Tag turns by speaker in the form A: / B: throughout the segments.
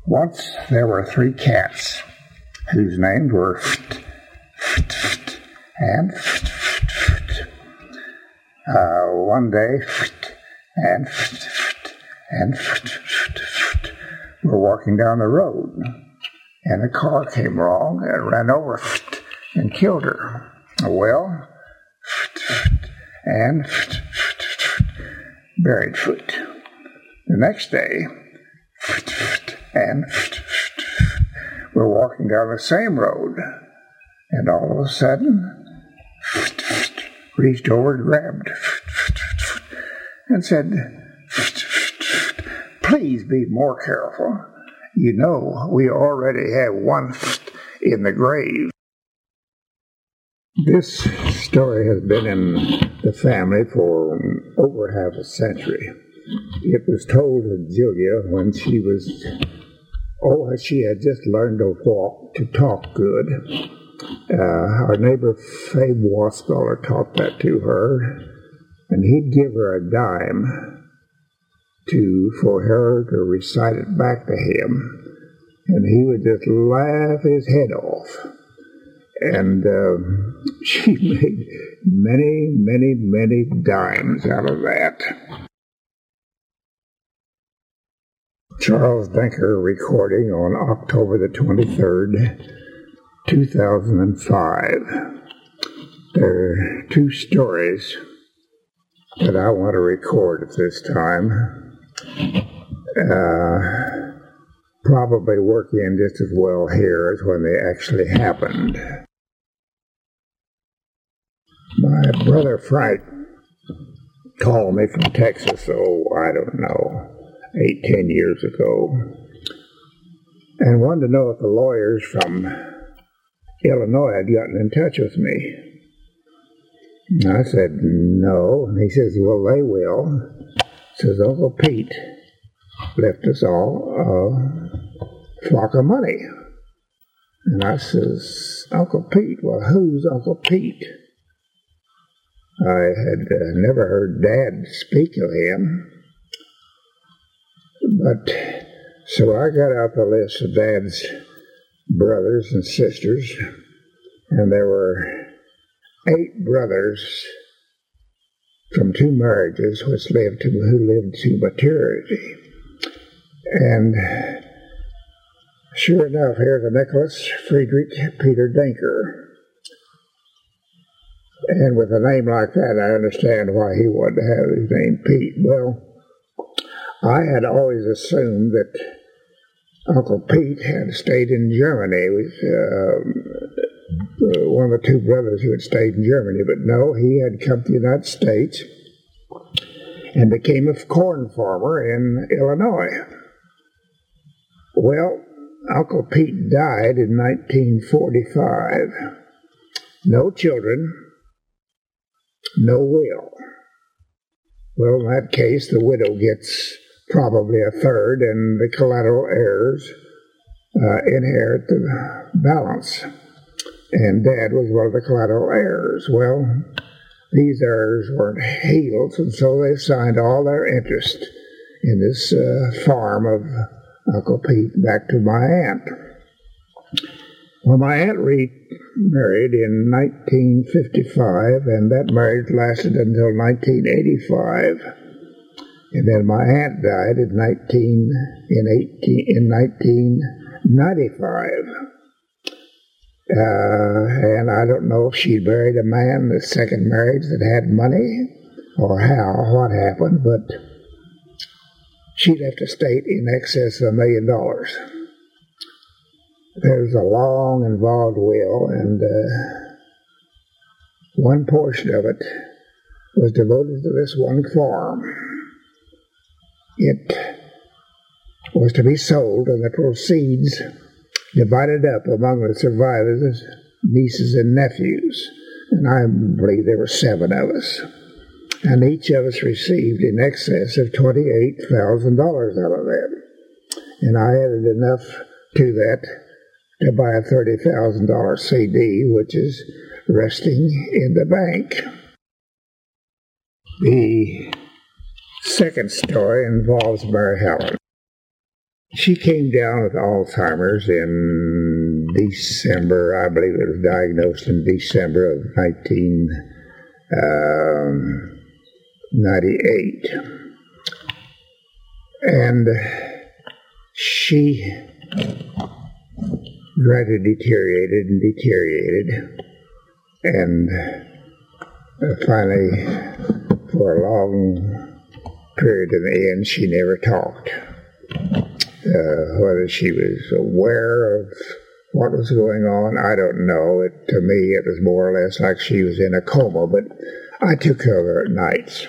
A: Once there were 3 cats whose names were and one day and were walking down the road, and a car came along and ran over and killed her. Well, and buried foot. The next day, and we're walking down the same road, and all of a sudden, reached over and grabbed and said, "Please be more careful. You know, we already have one in the grave." This story has been in the family for over half a century. It was told to Julia when she had just learned to talk good. Our neighbor Fabe Waspeller taught that to her, and he'd give her a dime for her to recite it back to him, and he would just laugh his head off. And she made many, many, many dimes out of that. Charles Denker recording on October the 23rd, 2005. There are 2 stories that I want to record at this time. Probably work in just as well here as when they actually happened. My brother Frank called me from Texas, I don't know, 8-10 years ago, and wanted to know if the lawyers from Illinois had gotten in touch with me. And I said, no. And he says, well, they will. Says, Uncle Pete left us all a flock of money. And I says, Uncle Pete? Well, who's Uncle Pete? I had never heard Dad speak of him. But so I got out the list of Dad's brothers and sisters, and there were 8 brothers from 2 marriages who lived to maturity. And sure enough, here's a Nicholas Friedrich Peter Denker. And with a name like that, I understand why he wanted to have his name Pete. Well, I had always assumed that Uncle Pete had stayed in Germany with one of the 2 brothers who had stayed in Germany. But no, he had come to the United States and became a corn farmer in Illinois. Well, Uncle Pete died in 1945. No children, no will. Well, in that case, the widow gets probably a third, and the collateral heirs inherit the balance. And Dad was one of the collateral heirs. Well, these heirs weren't healed, and so they signed all their interest in this farm of Uncle Pete back to my aunt. Well, my Aunt remarried in 1955, and that marriage lasted until 1985. And then my aunt died in 1995. And I don't know if she buried a man, the second marriage, that had money, or what happened, but she left a estate in excess of $1 million. There's a long, involved will, and one portion of it was devoted to this one farm. It was to be sold, and the proceeds divided up among the survivors, nieces and nephews. And I believe there were 7 of us. And each of us received in excess of $28,000 out of that. And I added enough to that to buy a $30,000 CD, which is resting in the bank. The second story involves Mary Helen. She came down with Alzheimer's in December. I believe it was diagnosed in December of 1998. And she gradually deteriorated and deteriorated. And finally, for a long period in the end, she never talked. Whether she was aware of what was going on, I don't know. To me, it was more or less like she was in a coma, but I took care of her at nights.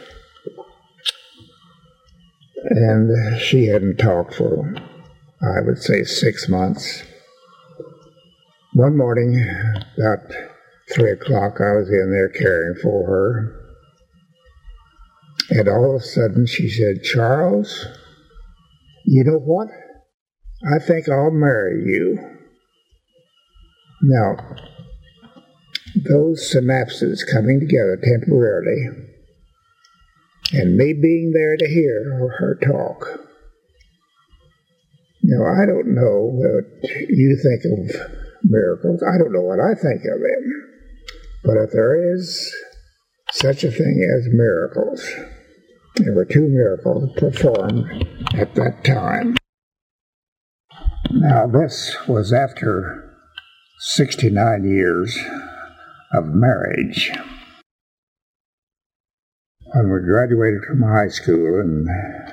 A: And she hadn't talked for, I would say, 6 months. One morning, about 3 o'clock, I was in there caring for her. And all of a sudden, she said, "Charles, you know what? I think I'll marry you." Now, those synapses coming together temporarily, and me being there to hear her talk. Now, I don't know what you think of miracles. I don't know what I think of them. But if there is such a thing as miracles, there were 2 miracles performed at that time. Now, this was after 69 years of marriage. When we graduated from high school in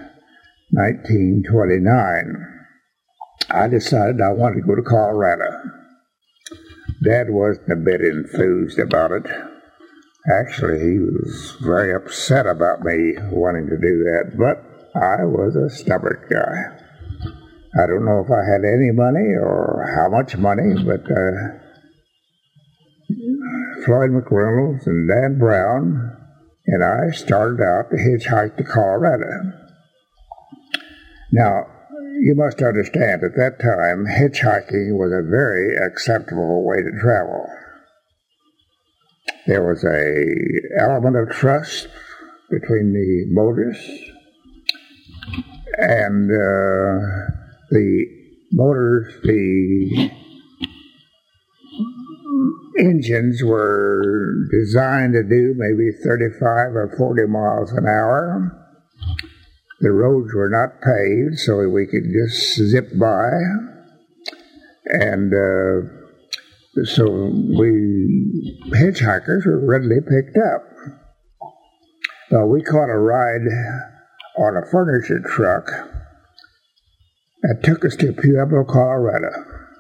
A: 1929, I decided I wanted to go to Colorado. Dad wasn't a bit enthused about it. Actually, he was very upset about me wanting to do that, but I was a stubborn guy. I don't know if I had any money or how much money, but Floyd McReynolds and Dan Brown and I started out to hitchhike to Colorado. Now, you must understand, at that time, hitchhiking was a very acceptable way to travel. There was an element of trust between the motorists, and the engines were designed to do maybe 35 or 40 miles an hour. The roads were not paved, so we could just zip by. And so we hitchhikers were readily picked up. We caught a ride on a furniture truck that took us to Pueblo, Colorado.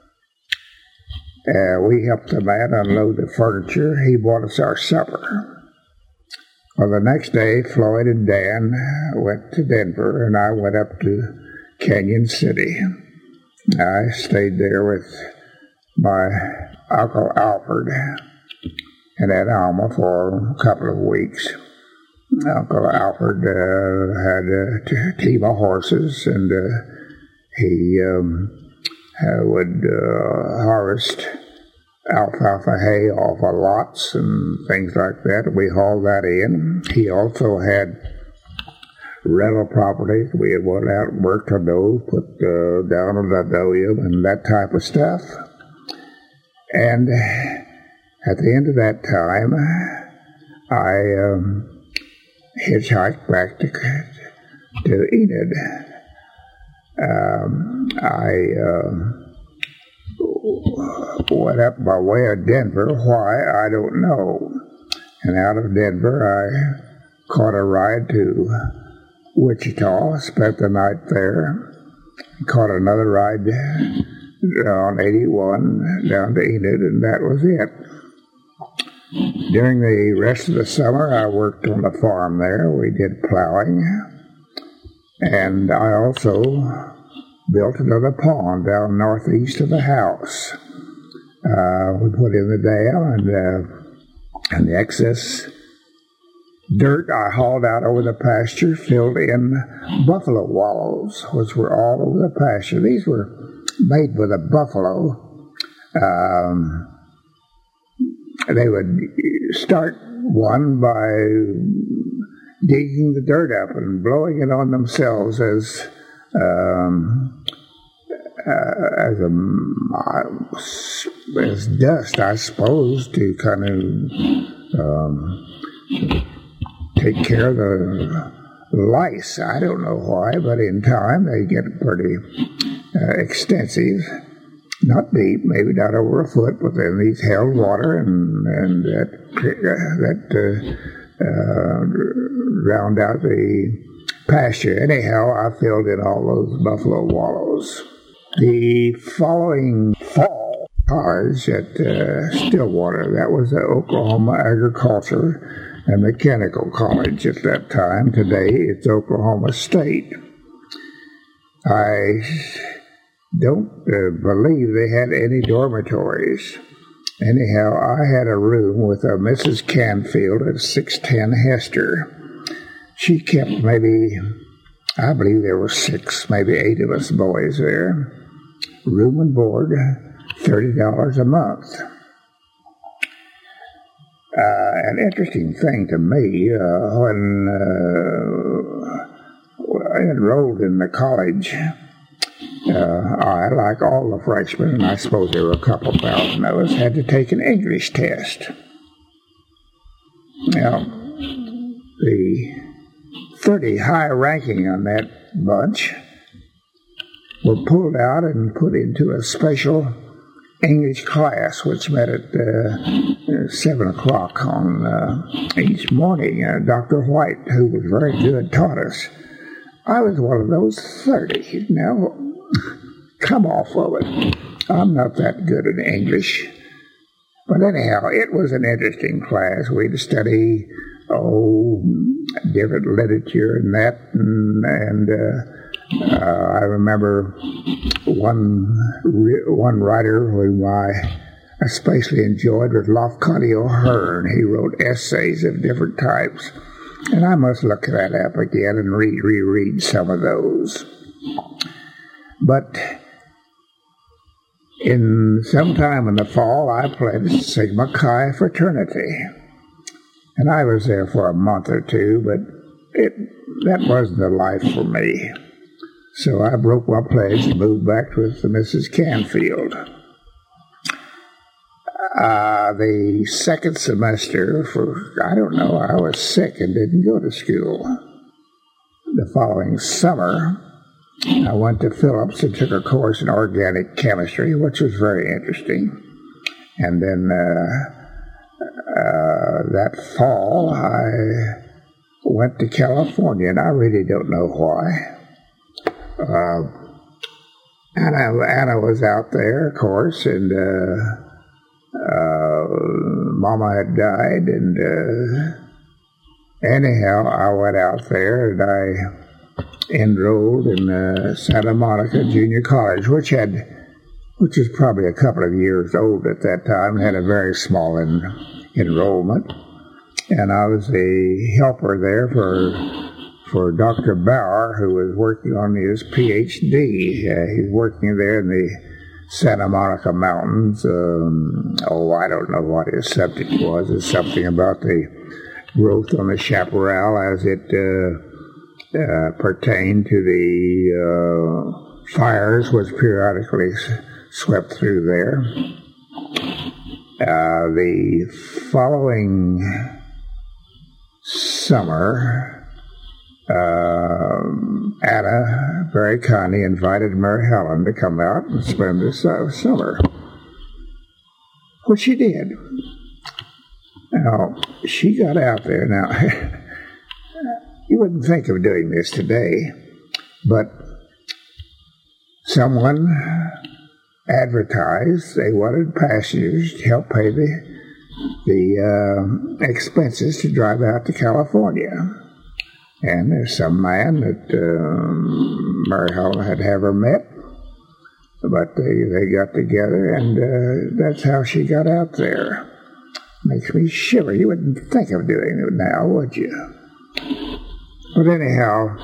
A: We helped the man unload the furniture. He bought us our supper. Well, the next day, Floyd and Dan went to Denver, and I went up to Canyon City. I stayed there with my Uncle Alfred and Aunt Alma for a couple of weeks. Uncle Alfred had a team of horses, and he would harvest alfalfa hay off of lots and things like that. We hauled that in. He also had rental properties. We had went out and worked on those, put down a linoleum and that type of stuff. And at the end of that time, I hitchhiked back to Enid. I went up by way of Denver. Why, I don't know. And out of Denver, I caught a ride to Wichita, spent the night there, caught another ride on 81 down to Enid, and that was it. During the rest of the summer, I worked on the farm there. We did plowing, and I also built another pond down northeast of the house. We put in the dam, and the excess dirt I hauled out over the pasture filled in buffalo wallows, which were all over the pasture. These were made with a buffalo. They would start one by digging the dirt up and blowing it on themselves as as dust, I suppose, to kind of take care of the lice. I don't know why, but in time they get pretty extensive. Not deep, maybe not over a foot, but then these held water and that drowned out the pasture. Anyhow, I filled in all those buffalo wallows. The following fall, college at Stillwater, that was the Oklahoma Agriculture and Mechanical College at that time. Today, it's Oklahoma State. I don't believe they had any dormitories. Anyhow, I had a room with a Mrs. Canfield at 610 Hester. She kept maybe, I believe there were 6, maybe 8 of us boys there. Room and board, $30 a month. An interesting thing to me, when I enrolled in the college, I, like all the freshmen, and I suppose there were a couple thousand of us, had to take an English test. Now, the 30 high-ranking on that bunch were pulled out and put into a special English class, which met at 7 o'clock on each morning. Dr. White, who was very good, taught us. I was one of those 30. Now, come off of it. I'm not that good at English. But anyhow, it was an interesting class. We'd study, different literature and that. And I remember one writer whom I especially enjoyed was Lafcadio Hearn. He wrote essays of different types. And I must look that up again and reread some of those. But sometime in the fall, I pledged Sigma Chi fraternity. And I was there for a month or two, but that wasn't the life for me. So I broke my pledge and moved back with Mrs. Canfield. The second semester, I was sick and didn't go to school. The following summer, I went to Phillips and took a course in organic chemistry, which was very interesting. And then that fall, I went to California, and I really don't know why. Anna was out there, of course, and Mama had died, and anyhow, I went out there and I enrolled in Santa Monica Junior College, which was probably a couple of years old at that time, and had a very small enrollment. And I was a helper there for Dr. Bauer, who was working on his PhD. He's working there in the Santa Monica Mountains. I don't know what his subject was. It's something about the growth on the chaparral as it pertained to the fires which periodically swept through there. The following summer, Anna very kindly invited Mary Helen to come out and spend this summer, which she did. Now, she got out there. Now, you wouldn't think of doing this today, but someone advertised they wanted passengers to help pay the expenses to drive out to California. And there's some man that Mary Helen had ever met, but they got together, and that's how she got out there. Makes me shiver. You wouldn't think of doing it now, would you? But anyhow,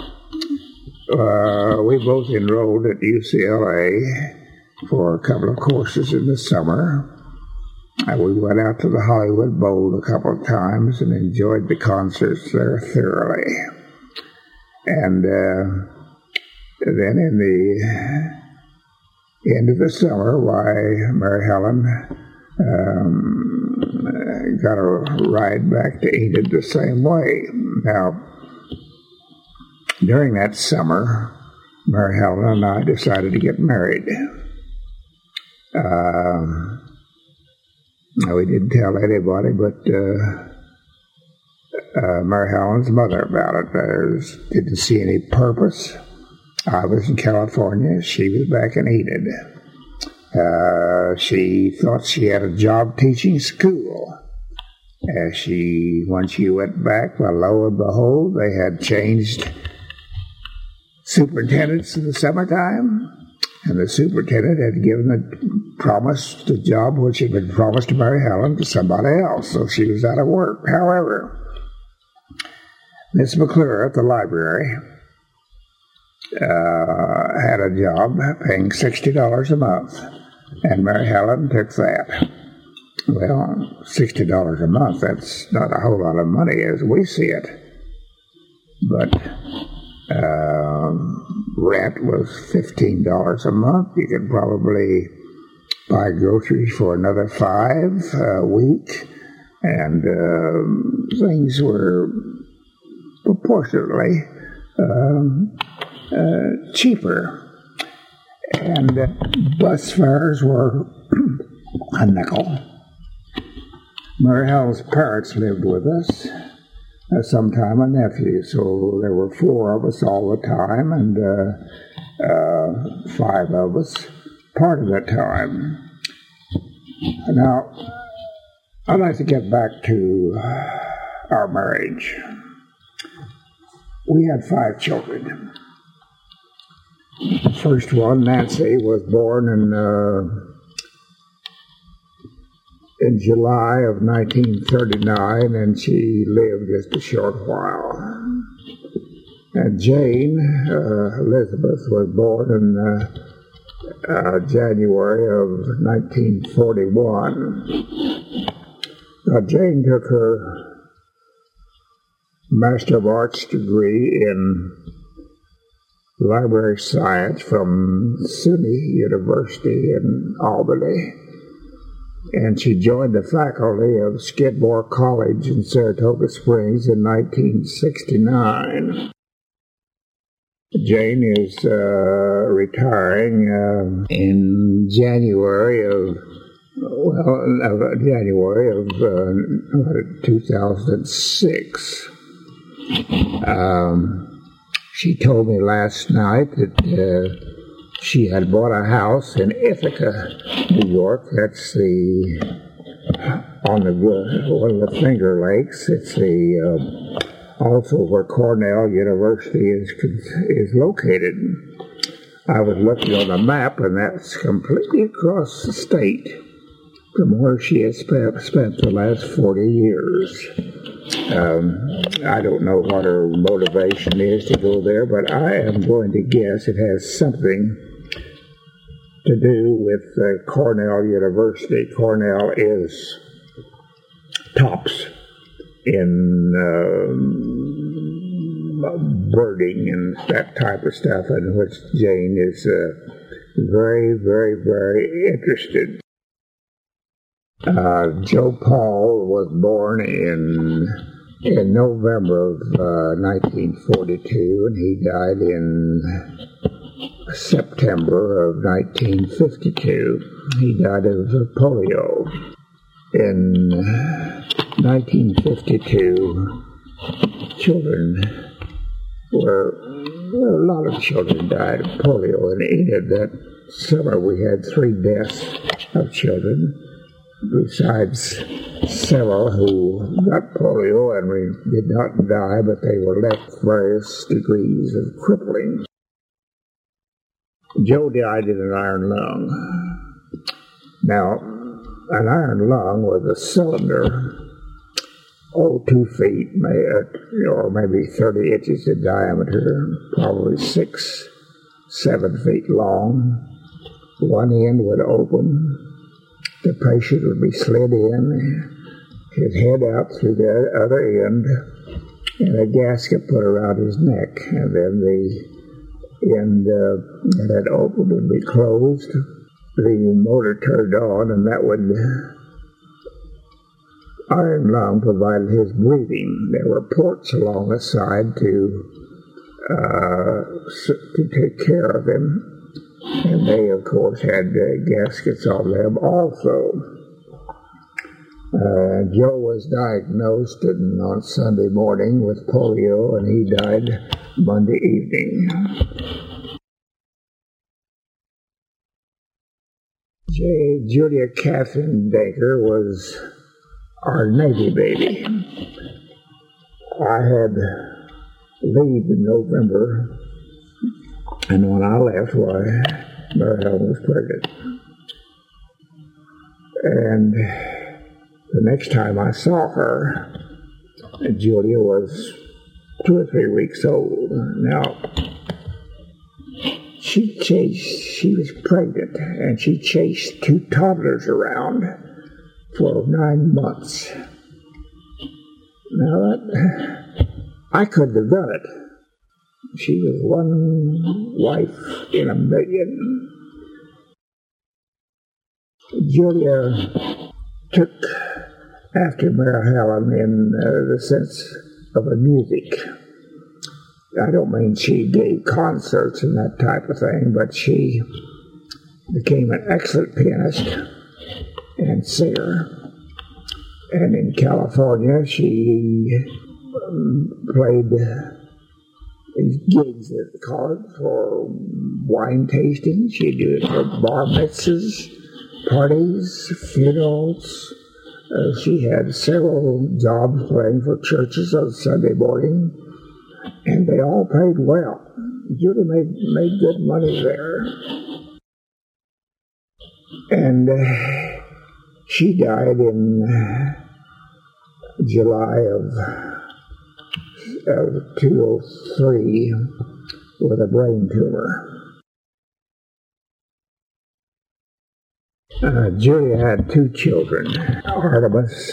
A: we both enrolled at UCLA for a couple of courses in the summer. We went out to the Hollywood Bowl a couple of times and enjoyed the concerts there thoroughly. And then in End of the summer, why, Mary Helen got a ride back to Enid the same way. Now, during that summer, Mary Helen and I decided to get married. We didn't tell anybody but Mary Helen's mother about it. Didn't see any purpose. I was in California. She was back in Enid. She thought she had a job teaching school. When she went back, well, lo and behold, they had changed superintendents in the summertime, and the superintendent had given the job which had been promised to Mary Helen to somebody else, so she was out of work. However, Miss McClure at the library had a job paying $60 a month, and Mary Helen took that. Well, $60 a month, that's not a whole lot of money as we see it. But rent was $15 a month. You could probably buy groceries for another $5 a week, and things were proportionately cheaper. And bus fares were a nickel. Mary Helen's parents lived with us, sometime a nephew, so there were 4 of us all the time, and 5 of us part of the time. Now, I'd like to get back to our marriage. We had 5 children. The first one, Nancy, was born in July of 1939, and she lived just a short while. And Jane Elizabeth was born in January of 1941. Now, Jane took her Master of Arts degree in Library Science from SUNY University in Albany, and she joined the faculty of Skidmore College in Saratoga Springs in 1969. Jane is retiring in January of 2006. She told me last night that she had bought a house in Ithaca, New York. That's on one of the Finger Lakes. It's also where Cornell University is located. I was looking on the map, and that's completely across the state from where she has spent the last 40 years. I don't know what her motivation is to go there, but I am going to guess it has something to do with Cornell University. Cornell is tops in birding and that type of stuff, in which Jane is very, very, very interested. Joe Paul was born in November of 1942, and he died in September of 1952. He died of polio. In 1952, a lot of children died of polio in Enid. That summer we had 3 deaths of children, besides several who got polio and did not die, but they were left various degrees of crippling. Joe died in an iron lung. Now, an iron lung was a cylinder, 2 feet, or maybe 30 inches in diameter, probably 6, 7 feet long. One end would open. The patient would be slid in, his head out through the other end, and a gasket put around his neck. And then the end that opened would be closed, the motor turned on, and that would iron lung provided his breathing. There were ports along the side to take care of him, and they, of course, had gaskets on them also. Joe was diagnosed on Sunday morning with polio, and he died Monday evening. Julia Catherine Baker was our Navy baby. I had leave in November, and when I left, Mary Helen was pregnant. And the next time I saw her, Julia was 2 or 3 weeks old. Now, she was pregnant, and she chased 2 toddlers around for 9 months. Now, I couldn't have done it. She was one wife in a million. Julia took after Mary Helen in the sense of the music. I don't mean she gave concerts and that type of thing, but she became an excellent pianist and singer. And in California, she played these gigs that they call it for wine tasting. She did it for bar mitzvahs, parties, funerals. She had several jobs playing for churches on Sunday morning, and they all paid well. Judy made good money there. And she died in July of 2003 with a brain tumor. Julia had 2 children, Artemis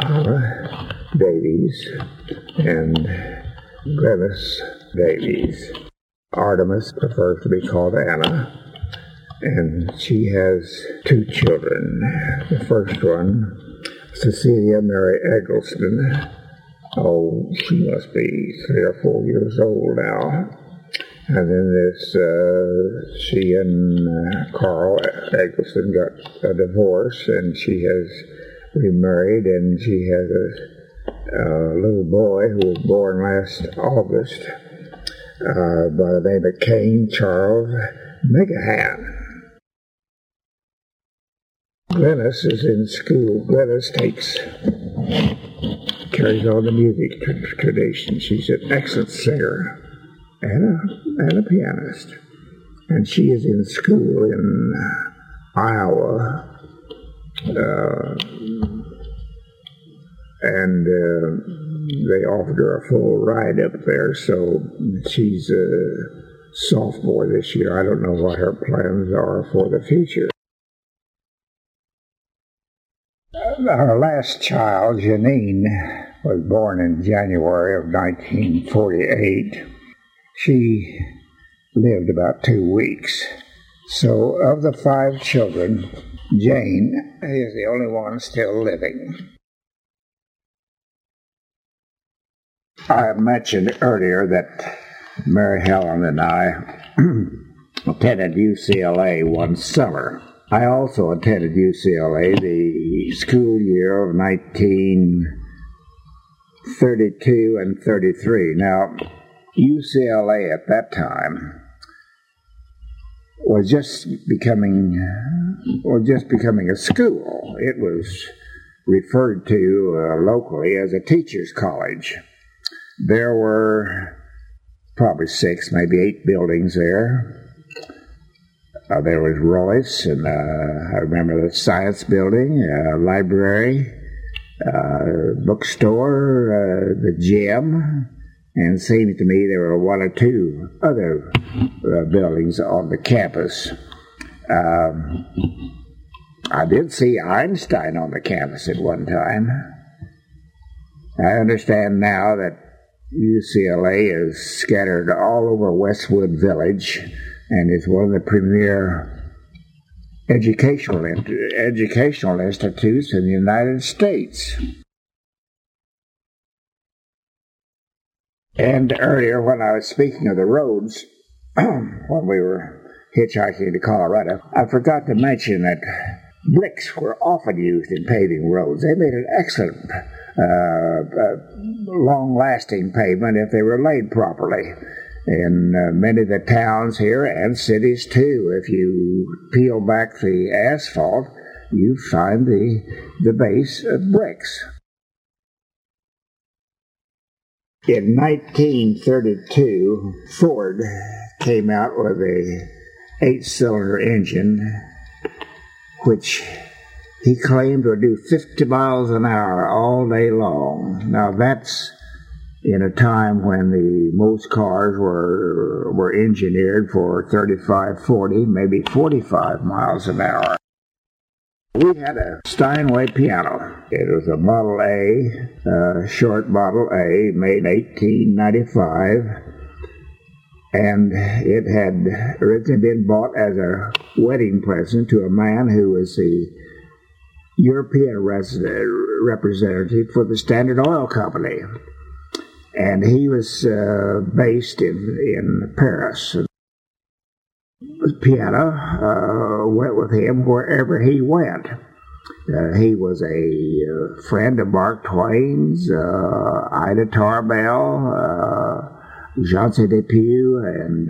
A: Davies and Glennis Davies. Artemis prefers to be called Anna, and she has 2 children. The first one, Cecilia Mary Eggleston. Oh, she must be 3 or 4 years old now. And then she and Carl Eggleston got a divorce, and she has remarried, and she has a little boy who was born last August by the name of Kane Charles Megahan. Glennis is in school. Glennis carries on the music tradition. She's an excellent singer and a pianist. And she is in school in Iowa. And they offered her a full ride up there, so she's a sophomore this year. I don't know what her plans are for the future. Our last child, Janine, was born in January of 1948. She lived about 2 weeks. So of the 5 children, Jane is the only one still living. I mentioned earlier that Mary Helen and I attended UCLA one summer. I also attended UCLA the school year of 1932 and 33. Now, UCLA at that time was just becoming a school. It was referred to locally as a teacher's college. There were probably 6, maybe 8 buildings there. There was Royce, and I remember the science building, library, bookstore, the gym, and it seemed to me there were 1 or 2 other buildings on the campus. I did see Einstein on the campus at one time. I understand now that UCLA is scattered all over Westwood Village and is one of the premier educational institutes in the United States. And earlier, when I was speaking of the roads, when we were hitchhiking to Colorado, I forgot to mention that bricks were often used in paving roads. They made an excellent, long-lasting pavement if they were laid properly. In many of the towns here and cities too, if you peel back the asphalt, you find the base of bricks. In 1932, Ford came out with a 8-cylinder engine, which he claimed would do 50 miles an hour all day long. Now that's in a time when most cars were engineered for 35, 40, maybe 45 miles an hour. We had a Steinway piano. It was a Model A, short Model A, made in 1895. And it had originally been bought as a wedding present to a man who was the European representative for the Standard Oil Company. And he was based in Paris. The piano went with him wherever he went. He was a friend of Mark Twain's, Ida Tarbell, Jean Depew, and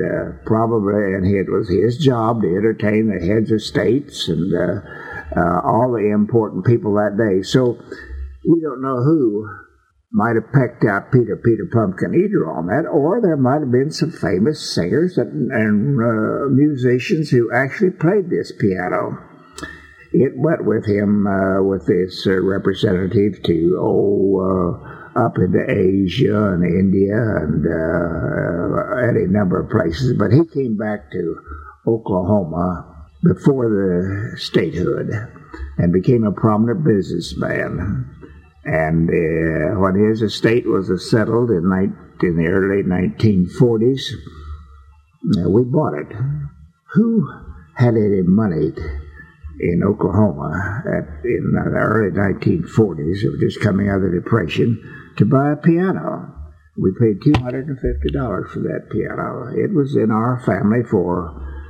A: it was his job to entertain the heads of states and all the important people that day. So we don't know who might have pecked out Peter Pumpkin either on that, or there might have been some famous singers and musicians who actually played this piano. It went with him, with this representative to up into Asia and India and any number of places. But he came back to Oklahoma before the statehood and became a prominent businessman. And when his estate was settled in the early 1940s, we bought it. Who had any money in Oklahoma in the early 1940s, it was just coming out of the Depression, to buy a piano? We paid $250 for that piano. It was in our family for,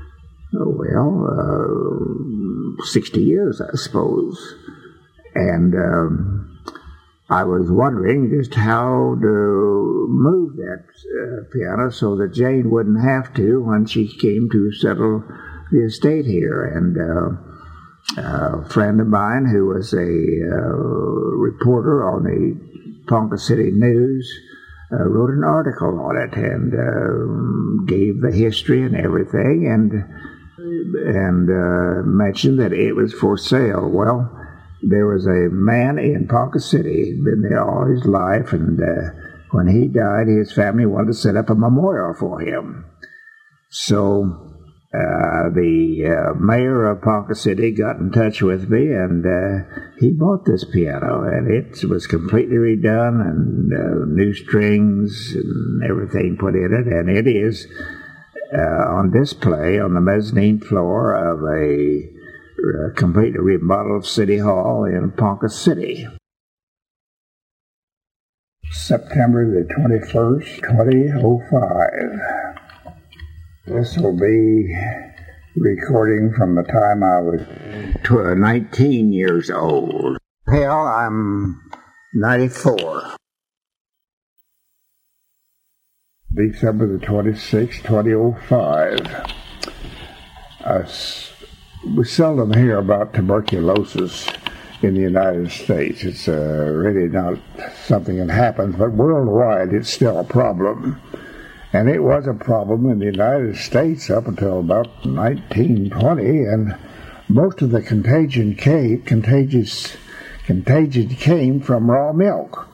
A: 60 years, I suppose. And I was wondering just how to move that piano so that Jane wouldn't have to when she came to settle the estate here. And a friend of mine who was a reporter on the Ponca City News wrote an article on it and gave the history and everything and mentioned that it was for sale. Well, there was a man in Ponca City, been there all his life, and when he died, his family wanted to set up a memorial for him. So the mayor of Ponca City got in touch with me, and he bought this piano, and it was completely redone, and new strings and everything put in it, and it is on display on the mezzanine floor of a completely remodeled City Hall in Ponca City. September the 21st, 2005. This will be recording from the time I was 19 years old. Hell, I'm 94. December the 26th, 2005. We seldom hear about tuberculosis in the United States. It's really not something that happens, but worldwide it's still a problem. And it was a problem in the United States up until about 1920, and most of the contagion came from raw milk.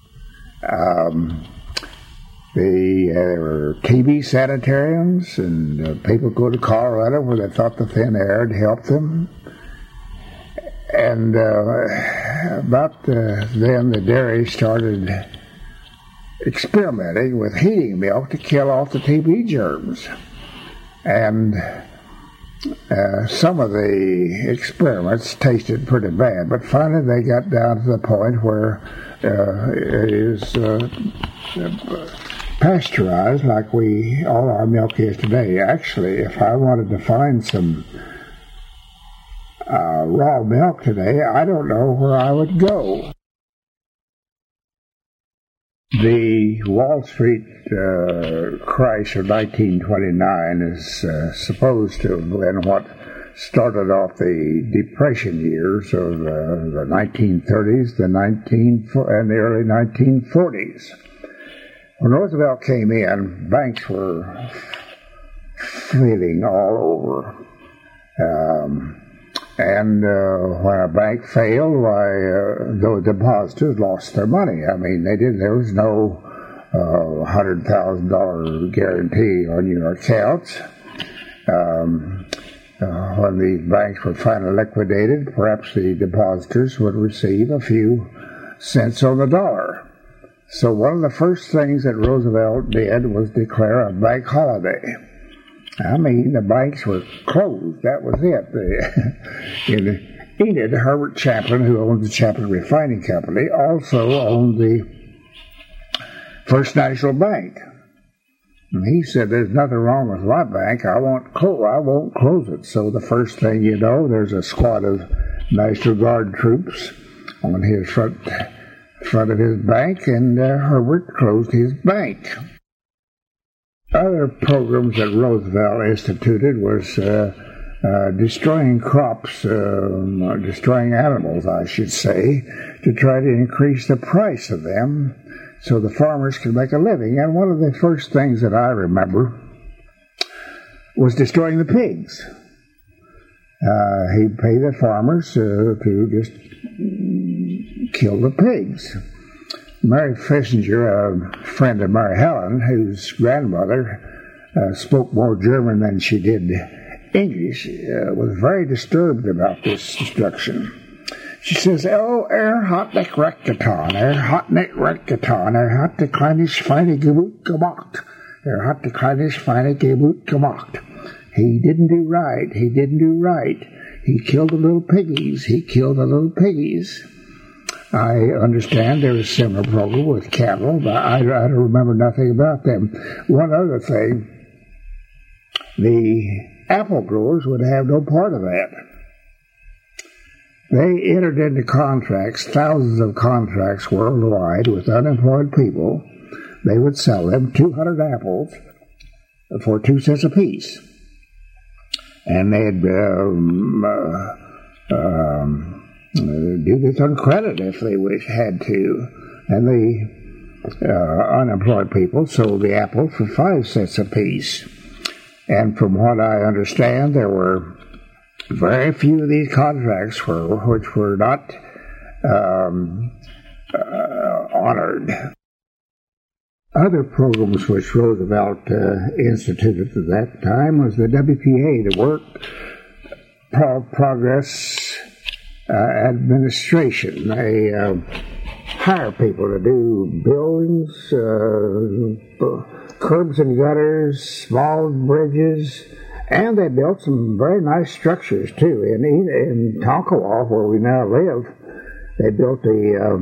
A: There were TB sanitariums, and people go to Colorado where they thought the thin air had helped them. And about then the dairy started experimenting with heating milk to kill off the TB germs. And some of the experiments tasted pretty bad, but finally they got down to the point where it is pasteurized like all our milk is today. Actually, if I wanted to find some raw milk today, I don't know where I would go. The Wall Street crash of 1929 is supposed to have been what started off the Depression years of the 1930s, and the early 1940s. When Roosevelt came in, banks were flailing all over. And when a bank failed, those depositors lost their money. I mean, there was no $100,000 guarantee on your accounts. When these banks were finally liquidated, perhaps the depositors would receive a few cents on the dollar. So one of the first things that Roosevelt did was declare a bank holiday. I mean, the banks were closed. That was it. Enid Herbert Chaplin, who owned the Chaplin Refining Company, also owned the First National Bank. And he said, there's nothing wrong with my bank. I won't close it. So the first thing you know, there's a squad of National Guard troops on his front of his bank, and Herbert closed his bank. Other programs that Roosevelt instituted was destroying crops, destroying animals, I should say, to try to increase the price of them so the farmers could make a living. And one of the first things that I remember was destroying the pigs. He'd pay the farmers to just kill the pigs. Mary Fissinger, a friend of Mary Helen, whose grandmother spoke more German than she did English, was very disturbed about this destruction. She says, hat nicht recht getan, hat nicht recht getan, hat die kleines feine Gebot gemacht. Hat die kleines feine Gebot gemacht. He didn't do right, he didn't do right. He killed the little piggies, he killed the little piggies. I understand there was a similar program with cattle, but I don't remember nothing about them. One other thing, the apple growers would have no part of that. They entered into contracts, thousands of contracts worldwide with unemployed people. They would sell them 200 apples for 2 cents apiece. And they'd do this on credit if they had to. And the unemployed people sold the apples for 5 cents apiece. And from what I understand, there were very few of these contracts which were not honored. Other programs which Roosevelt instituted at that time was the WPA, the Work Progress Administration. They hire people to do buildings, curbs and gutters, small bridges, and they built some very nice structures too. In Tonkawa, where we now live, they built the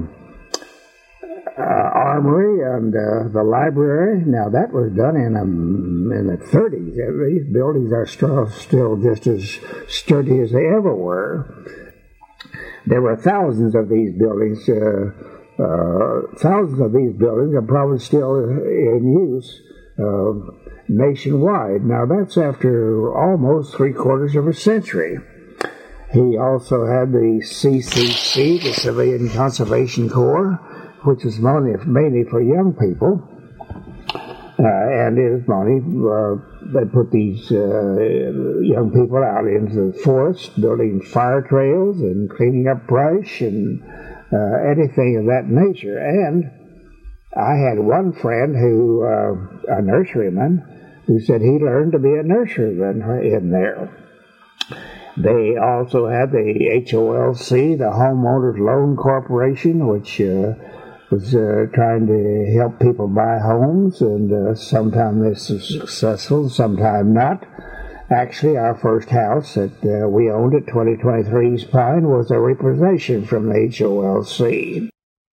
A: armory and the library. Now that was done in the 30s. These buildings are still just as sturdy as they ever were. There were thousands of these buildings. Thousands of these buildings are probably still in use nationwide. Now that's after almost 3/4 of a century. He also had the CCC, the Civilian Conservation Corps, which is mainly for young people, and it is money. They put these young people out into the forest, building fire trails and cleaning up brush and anything of that nature. And I had one friend who, a nurseryman, who said he learned to be a nurseryman in there. They also had the HOLC, the Homeowners Loan Corporation, which was trying to help people buy homes, and sometimes they're successful, sometimes not. Actually, our first house that we owned at 2023 East Pine was a repossession from the HOLC.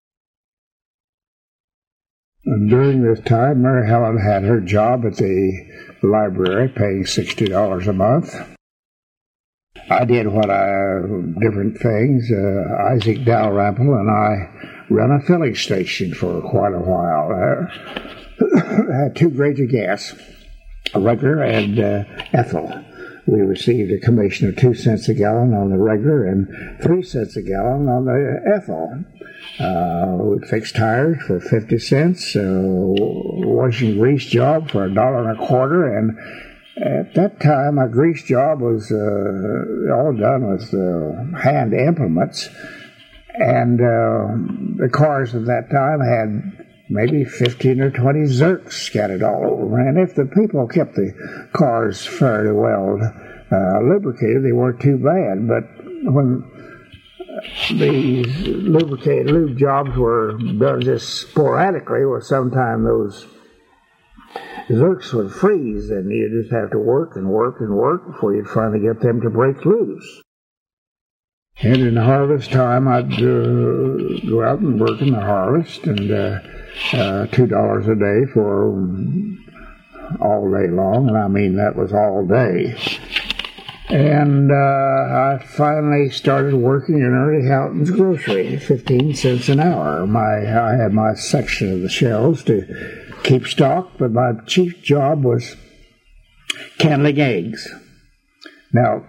A: And during this time, Mary Helen had her job at the library, paying $60 a month. I did different things. Isaac Dalrymple and I ran a filling station for quite a while. I had 2 grades of gas, a regular and ethyl. We received a commission of 2 cents a gallon on the regular and 3 cents a gallon on the ethyl. We'd fix tires for 50 cents, washing grease job for $1.25, and at that time a grease job was all done with hand implements, and the cars at that time had maybe 15 or 20 zerks scattered all over. And if the people kept the cars fairly well lubricated, they weren't too bad. But when these lubricated lube jobs were done just sporadically, or sometimes those zerks would freeze, and you just have to work and work and work before you'd finally get them to break loose. And in the harvest time, I'd go out and work in the harvest, and $2 a day for all day long, and I mean that was all day. And I finally started working in Early Houghton's grocery, 15 cents an hour. I had my section of the shelves to keep stock, but my chief job was candling eggs. Now,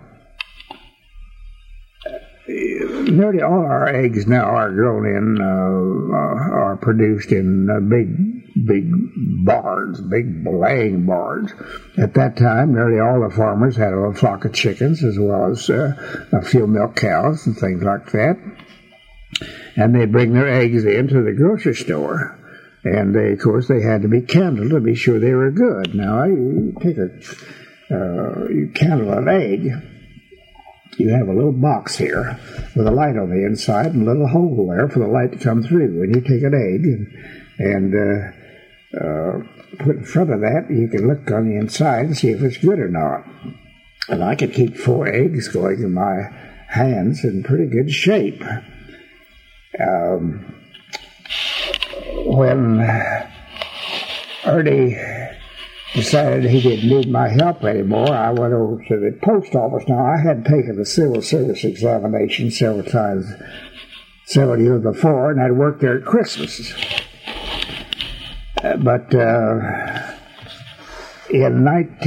A: nearly all our eggs now are grown in, are produced in big barns, big laying barns. At that time, nearly all the farmers had a flock of chickens, as well as a few milk cows and things like that. And they'd bring their eggs into the grocery store. And of course, they had to be candled to be sure they were good. Now, you candle an egg. You have a little box here with a light on the inside and a little hole there for the light to come through. And you take an egg and put in front of that, you can look on the inside and see if it's good or not. And I could keep 4 eggs going in my hands in pretty good shape. When Ernie decided he didn't need my help anymore, I went over to the post office. Now, I had taken the civil service examination several times, several years before, and I'd worked there at Christmas. But in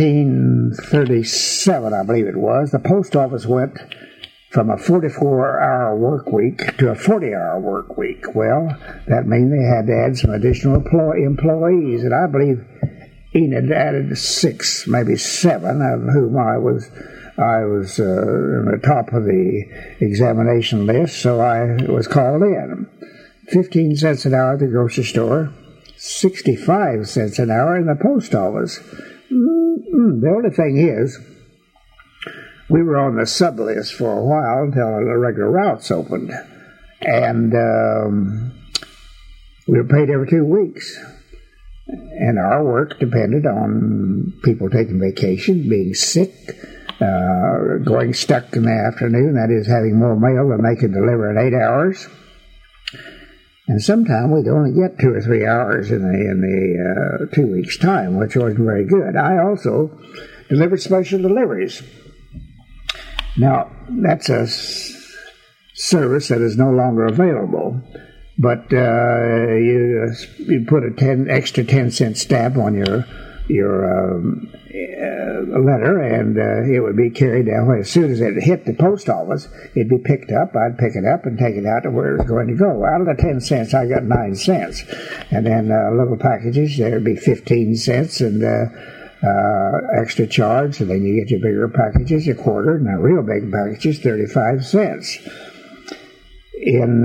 A: 1937, I believe it was, the post office went from a 44-hour work week to a 40-hour work week. Well, that means they had to add some additional employees, and I believe Enid added 6, maybe 7, of whom I was in the top of the examination list, so I was called in. 15 cents an hour at the grocery store, 65 cents an hour in the post office. The only thing is, we were on the sub list for a while until the regular routes opened, and we were paid every 2 weeks. And our work depended on people taking vacation, being sick, going stuck in the afternoon, that is, having more mail than they could deliver in 8 hours. And sometimes we'd only get 2 or 3 hours in the 2 weeks' time, which wasn't very good. I also delivered special deliveries. Now, that's a service that is no longer available. But you put extra 10-cent stamp on your letter, and it would be carried down. As soon as it hit the post office, it'd be picked up. I'd pick it up and take it out to where it was going to go. Out of the 10 cents, I got 9 cents. And then little packages, there'd be 15 cents and extra charge. And then you get your bigger packages, a quarter, and the real big packages, 35 cents. In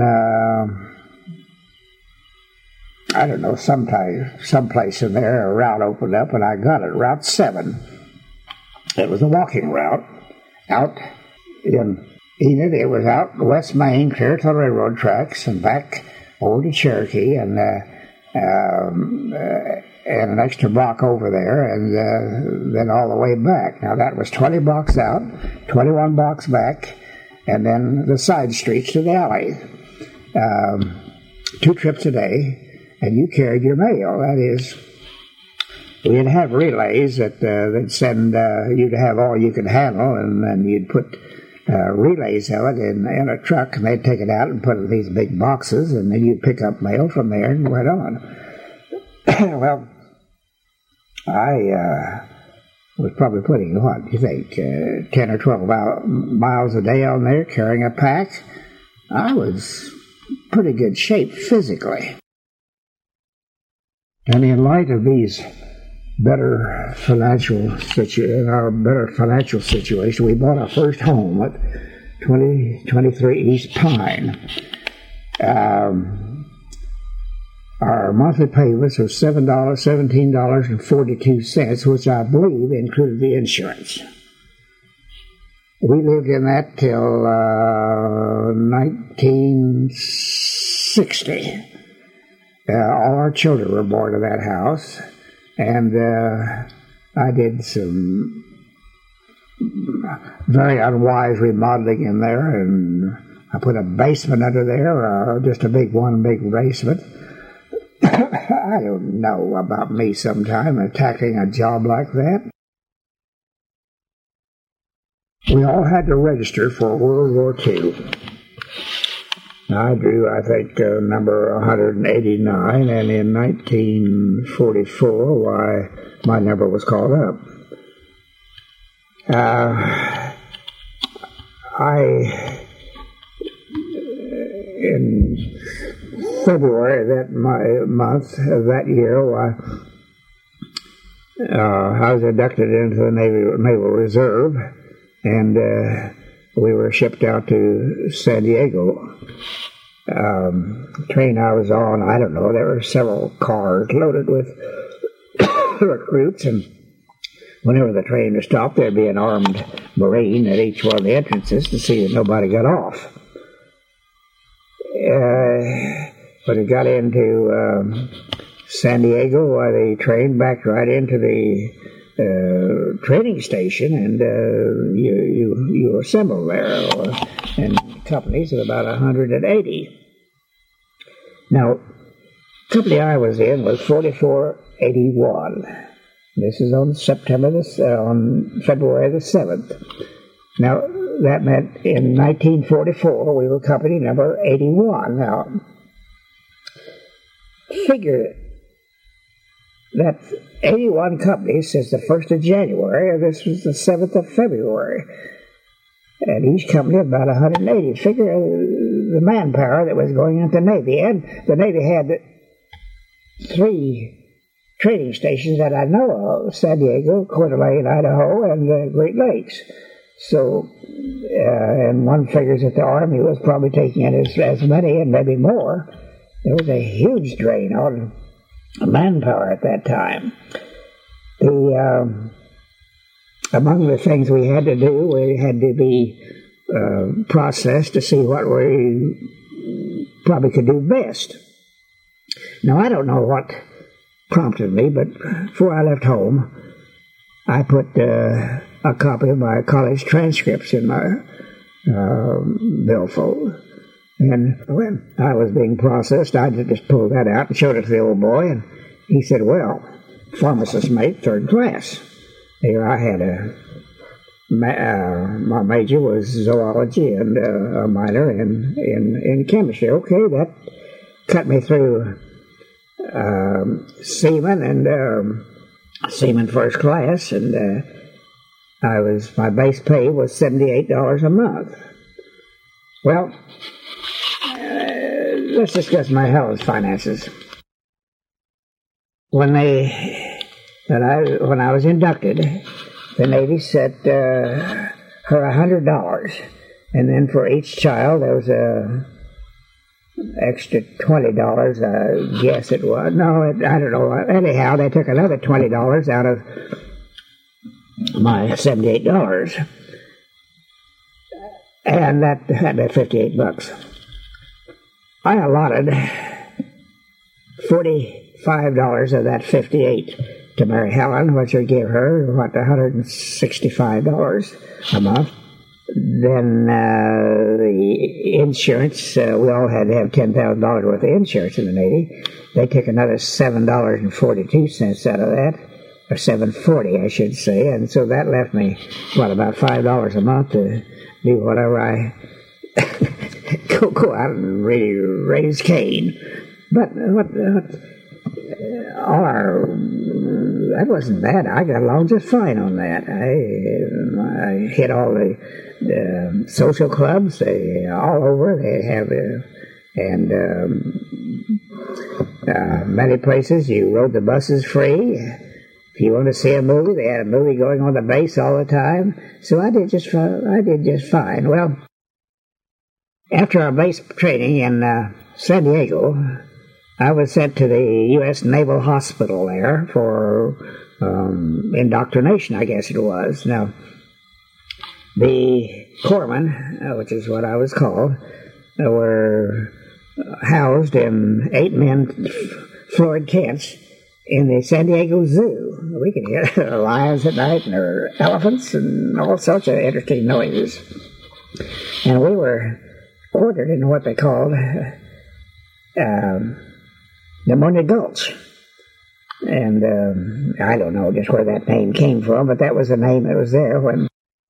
A: I don't know, someplace in there, a route opened up, and I got it, Route 7. It was a walking route out in Enid. It was out West Main, clear to the railroad tracks, and back over to Cherokee, and and an extra block over there, and then all the way back. Now that was 20 blocks out, 21 blocks back, and then the side streets to the alley. 2 trips a day, and you carried your mail. That is, we'd have relays that they'd send you to have all you could handle, and then you'd put relays of it in a truck, and they'd take it out and put it in these big boxes, and then you'd pick up mail from there and went on. Well, I was probably putting, what do you think, 10 or 12 miles a day on there, carrying a pack. I was pretty good shape physically. And in light of these better financial situation, we bought our first home at 2023 East Pine. Our monthly payments were $17.42, which I believe included the insurance. We lived in that till 1960. All our children were born in that house, and I did some very unwise remodeling in there, and I put a basement under there, just a big basement. I don't know about me sometime tackling a job like that. We all had to register for World War II. I drew, I think, number 189, and in 1944, my number was called up. In February that that year, I was inducted into the Naval Reserve, and we were shipped out to San Diego. Train I was on, I don't know, there were several cars loaded with recruits, and whenever the train was stopped, there'd be an armed Marine at each one of the entrances to see that nobody got off. When it got into San Diego, the train backed right into the training station, and you assemble there, in companies of about 180. Now, the company I was in was 4481. This is on February the 7th. Now, that meant in 1944 we were company number 81. Now, figure that 81 companies since the 1st of January, and this was the 7th of February. And each company about 180. Figure the manpower that was going into the Navy. And the Navy had 3 training stations that I know of: San Diego, Coeur d'Alene, Idaho, and Great Lakes. So, and one figures that the Army was probably taking in as many and maybe more. There was a huge drain on manpower at that time. Among the things we had to do, we had to be processed to see what we probably could do best. Now, I don't know what prompted me, but before I left home, I put a copy of my college transcripts in my billfold. And when I was being processed, I just pulled that out and showed it to the old boy, and he said, "Well, pharmacist mate, 3rd class." Here I had my major was zoology and a minor in chemistry. Okay, that cut me through seaman and seaman 1st class, and my base pay was $78 a month. Well, let's discuss my Helen's finances. When I was inducted, the Navy set her $100, and then for each child there was a extra $20. I guess it was. No, I don't know. Anyhow, they took another $20 out of my $78, and that had $58. I allotted $45 of that 58 to Mary Helen, which would give her, $165 a month. Then the insurance, we all had to have $10,000 worth of insurance in the Navy. They took another $7.42 out of that, or $7.40, I should say, and so that left me, about $5 a month to do whatever I go out and really raise Cain. But that wasn't bad. I got along just fine on that. I hit all the social clubs all over. They have many places you rode the buses free. If you want to see a movie, they had a movie going on the base all the time. So I did just fine. Well, after our base training in San Diego, I was sent to the U.S. Naval Hospital there for indoctrination, I guess it was. Now, the corpsmen, which is what I was called, were housed in 8-man Floyd tents in the San Diego Zoo. We could hear lions at night and elephants and all sorts of interesting noises. And we were ordered in what they called Pneumonia Gulch. And I don't know just where that name came from, but that was the name that was there when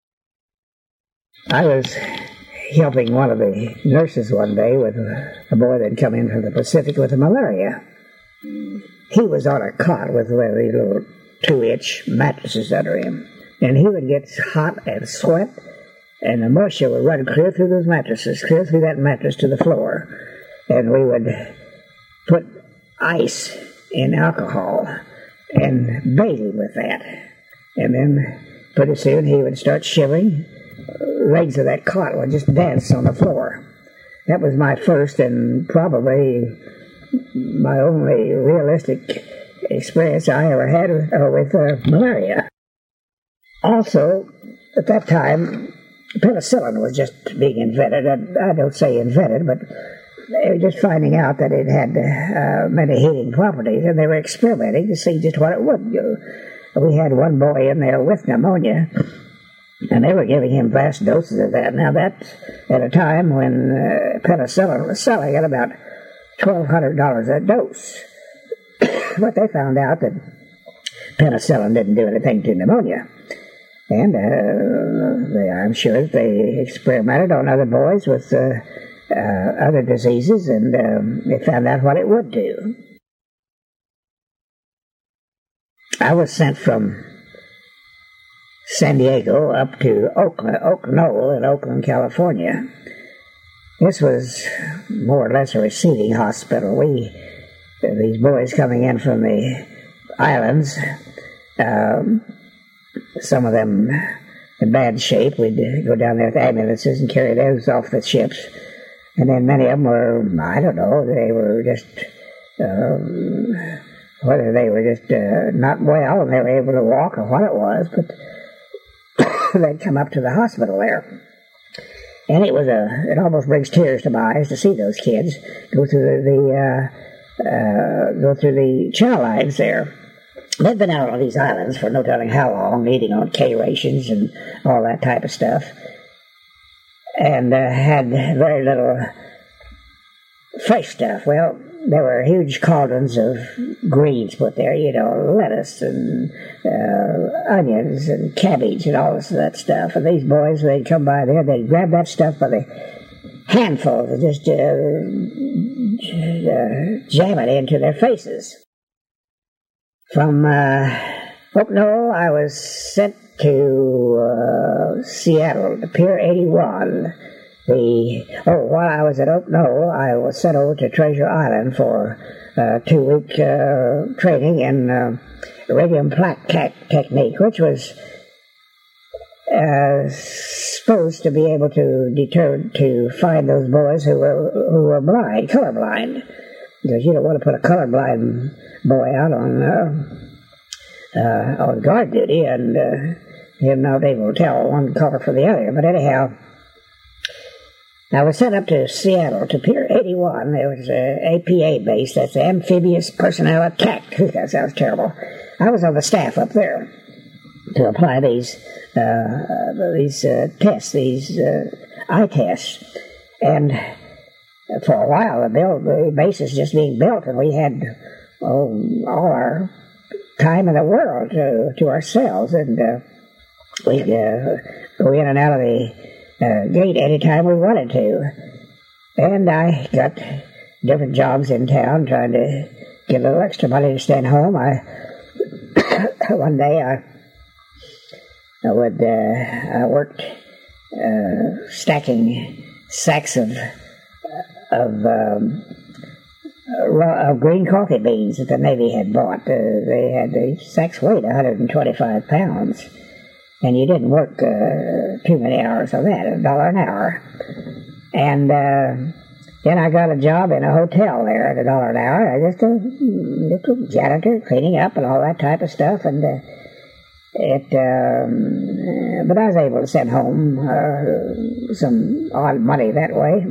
A: I was helping one of the nurses one day with a boy that had come in from the Pacific with malaria. He was on a cot with these little 2-inch mattresses under him, and he would get hot and sweat, and the moisture would run clear through those mattresses, clear through that mattress to the floor, and we would put ice in alcohol and bathe him with that. And then pretty soon he would start shivering. Legs of that cot would just dance on the floor. That was my first and probably my only realistic experience I ever had with malaria. Also, at that time, penicillin was just being invented. I don't say invented, but they were just finding out that it had many healing properties, and they were experimenting to see just what it would do. We had one boy in there with pneumonia, and they were giving him vast doses of that. Now, that's at a time when penicillin was selling at about $1,200 a dose. But they found out that penicillin didn't do anything to pneumonia. And I'm sure that they experimented on other boys with other diseases, and they found out what it would do. I was sent from San Diego up to Oak Knoll in Oakland, California. This was more or less a receiving hospital. These boys coming in from the islands, some of them in bad shape, we'd go down there with ambulances and carry those off the ships. And then many of them were, I don't know, they were just, whether they were just not well and they were able to walk or what it was, but they'd come up to the hospital there. And it almost brings tears to my eyes to see those kids go through the chow lines there. They'd been out on these islands for no telling how long, eating on K rations and all that type of stuff, and had very little fresh stuff. Well, there were huge cauldrons of greens put there, lettuce and onions and cabbage and all that stuff. And these boys, they'd come by there, they'd grab that stuff by the handful and just jam it into their faces. From Oak Knoll, I was sent to Seattle, to Pier 81. While I was at Oak Knoll, I was sent over to Treasure Island for 2-week training in radium plaque technique, which was supposed to be able to find those boys who were blind, colorblind, because you don't want to put a colorblind boy out on guard duty and him not able to tell one color from the other. But anyhow,
B: I was sent up to Seattle, to Pier 81. There was an APA base. That's the Amphibious Personnel Attack. That sounds terrible. I was on the staff up there to apply these tests, these eye tests. And for a while, the base was just being built, and we had all our time in the world to ourselves. And we'd go in and out of the gate anytime we wanted to. And I got different jobs in town trying to get a little extra money to send home. One day I worked stacking sacks of green coffee beans that the Navy had bought. The sacks weighed 125 pounds. And you didn't work too many hours on that, $1 an hour. And then I got a job in a hotel there at $1 an hour. Just a janitor, cleaning up and all that type of stuff. And but I was able to send home some odd money that way.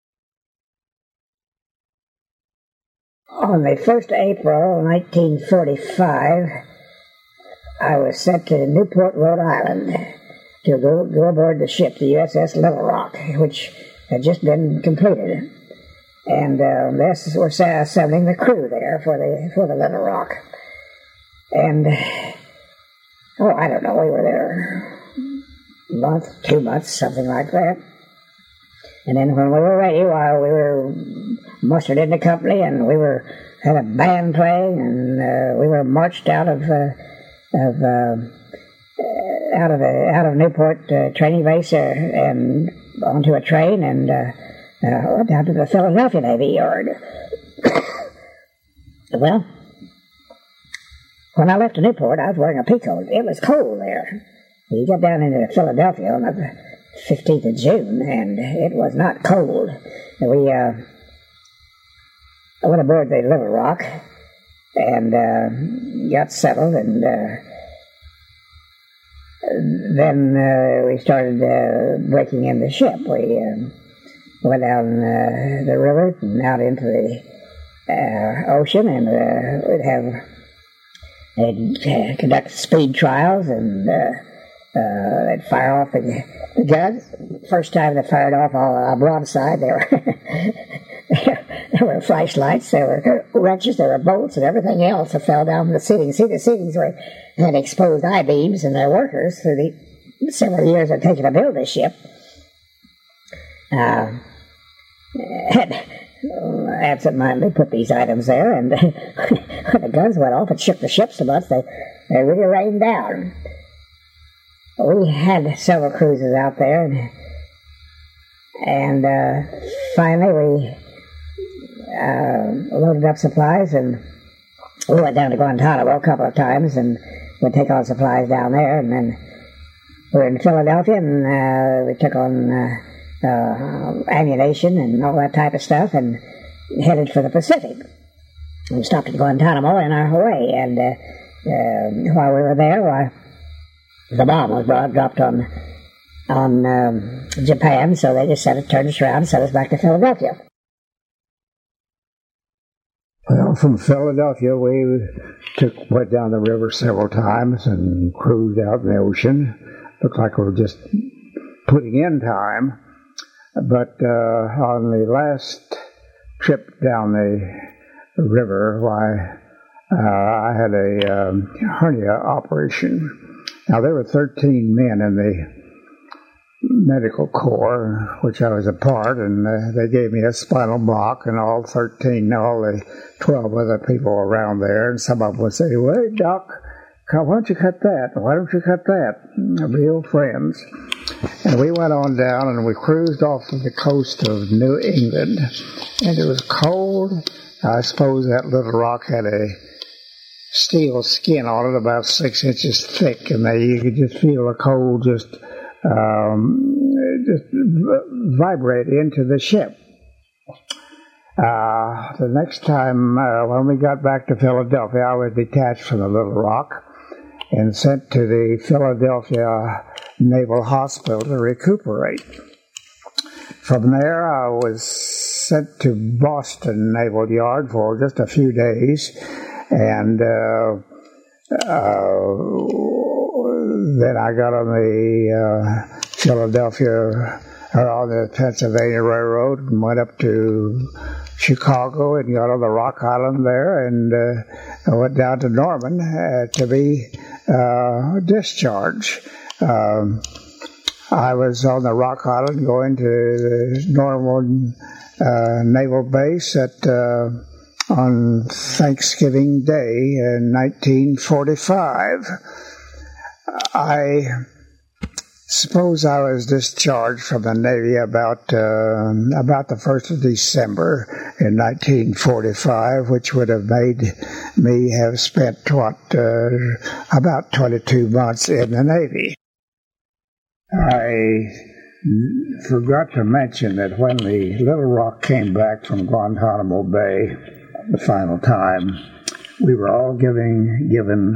B: On the 1st of April, 1945, I was sent to Newport, Rhode Island, to go aboard the ship, the USS Little Rock, which had just been completed. And we're assembling the crew there for the Little Rock. And, I don't know, we were there a month, 2 months, something like that. And then when we were ready, while we were mustered into company, and we had a band playing, and we were marched out of Newport training base and onto a train and down to the Philadelphia Navy Yard. Well, when I left Newport, I was wearing a pea coat. It was cold there. You got down into Philadelphia on the 15th of June, and it was not cold. We I went aboard the Little Rock and got settled, and then we started breaking in the ship. We went down the river and out into the ocean, and they'd conduct speed trials, and they'd fire off the guns. First time they fired off our broadside, there were flashlights, there were wrenches, there were bolts, and everything else that fell down from the ceiling. See, the ceilings had exposed I-beams, and their workers, through the several years it had taken to build this ship, had absentmindedly put these items there, and when the guns went off, it shook the ship so much they really rained down. We had several cruises out there, and finally we loaded up supplies, and we went down to Guantanamo a couple of times, and we'd take on supplies down there, and then we were in Philadelphia, and we took on ammunition and all that type of stuff, and headed for the Pacific. We stopped at Guantanamo on our way, and while we were there, the bomb was dropped on Japan, so they just turned us around and sent us back to Philadelphia.
A: Well, from Philadelphia, we went down the river several times and cruised out in the ocean. Looked like we were just putting in time. But on the last trip down the river, I had a hernia operation. Now, there were 13 men in the medical corps, which I was a part, and they gave me a spinal block, and all the 12 other people around there, and some of them would say, "Well, Doc, why don't you cut that? Why don't you cut that?" Real friends. And we went on down, and we cruised off of the coast of New England, and it was cold. I suppose that Little Rock had a steel skin on it about 6 inches thick, and you could just feel the cold just vibrate into the ship. The next time, when we got back to Philadelphia, I was detached from the Little Rock and sent to the Philadelphia Naval Hospital to recuperate. From there, I was sent to Boston Naval Yard for just a few days, and then I got on the Philadelphia, or on the Pennsylvania Railroad, and went up to Chicago and got on the Rock Island there, and I went down to Norman to be discharged. I was on the Rock Island going to the Norman Naval Base on Thanksgiving Day in 1945. I suppose I was discharged from the Navy about the 1st of December in 1945, which would have made me have spent about 22 months in the Navy. I forgot to mention that when the Little Rock came back from Guantanamo Bay the final time, we were all given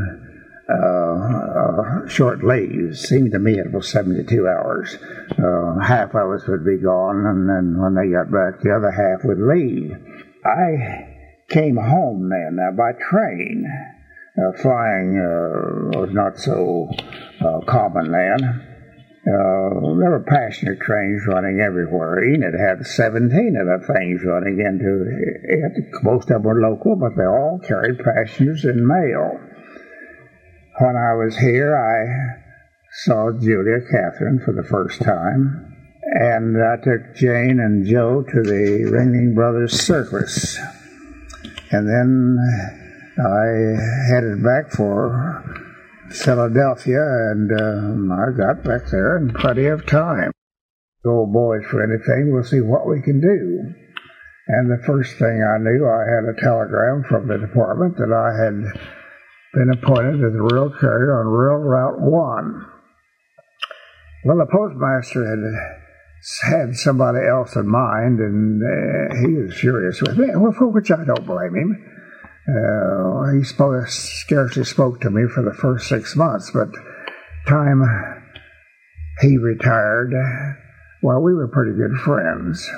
A: short leaves. Seemed to me it was 72 hours. Half of us would be gone, and then when they got back, the other half would leave. I came home then by train. Flying was not so common then. There were passenger trains running everywhere. Enid had 17 of the things running into it. Most of them were local, but they all carried passengers and mail. When I was here, I saw Julia Catherine for the first time, and I took Jane and Joe to the Ringling Brothers Circus. And then I headed back for Philadelphia, and I got back there in plenty of time. Go, boys, for anything, we'll see what we can do. And the first thing I knew, I had a telegram from the department that I had been appointed as a rail carrier on Rail Route 1. Well, the postmaster had somebody else in mind, and he was furious with me, well, for which I don't blame him. He scarcely spoke to me for the first 6 months, but time he retired, well, we were pretty good friends.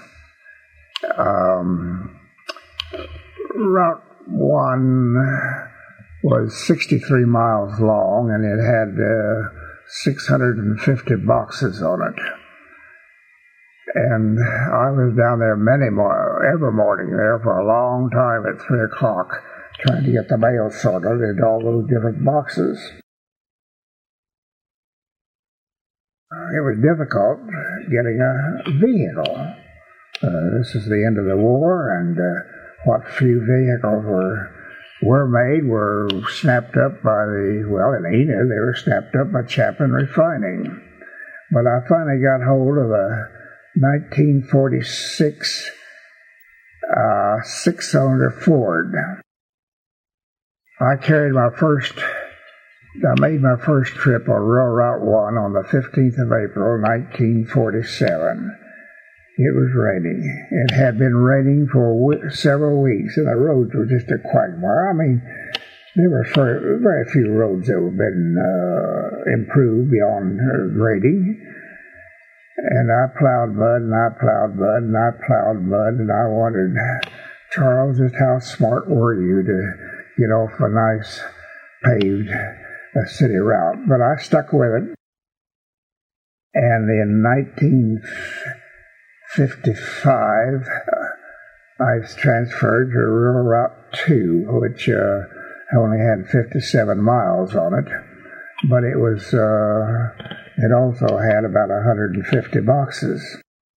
A: Route 1 was 63 miles long, and it had 650 boxes on it. And I was down there every morning there for a long time at 3 o'clock, trying to get the mail sorted into all those different boxes. It was difficult getting a vehicle. This is the end of the war, and what few vehicles were made were snapped up by in Enid, they were snapped up by Chapman Refining. But I finally got hold of a 1946 six-cylinder Ford. I made my first trip on Rail Route 1 on the 15th of April, 1947. It was raining. It had been raining for several weeks, and the roads were just a quagmire. I mean, there were very few roads that had been improved beyond grading. And I plowed mud, and I plowed mud, and I plowed mud, and I wondered, Charles, just how smart were you to get off a nice paved city route? But I stuck with it. And in 1955, I was transferred to Rail Route 2, which only had 57 miles on it. But it also had about 150 boxes.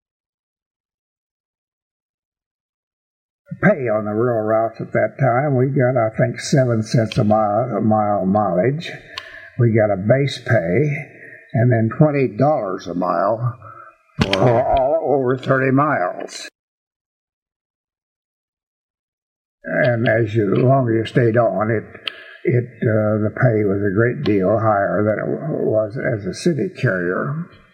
A: Pay on the rail routes at that time, we got, I think, 7 cents a mile mileage. We got a base pay, and then $20 a mile for all over 30 miles. And the longer you stayed on, the pay was a great deal higher than it was as a city carrier.